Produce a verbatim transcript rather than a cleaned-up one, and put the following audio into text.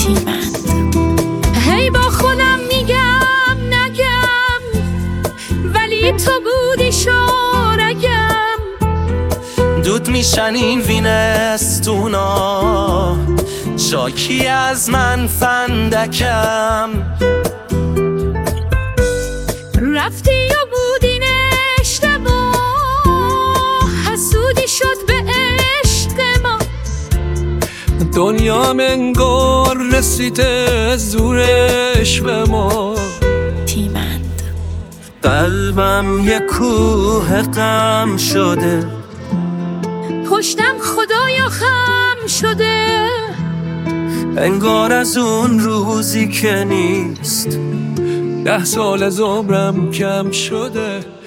هی با خودم میگم نگم، ولی تو بودی شورگم. دود میشن این وینستونا، شاکی از من فندکم. رفتی و بودین اشتباه، حسودی شد به عشق ما. دنیا انگار رسیده زورش به ما. قلبم یه کوه غم شده، پشتم خدایا خم شده. انگار از اون روزی که نیست، ده سال از عمرم کم شده.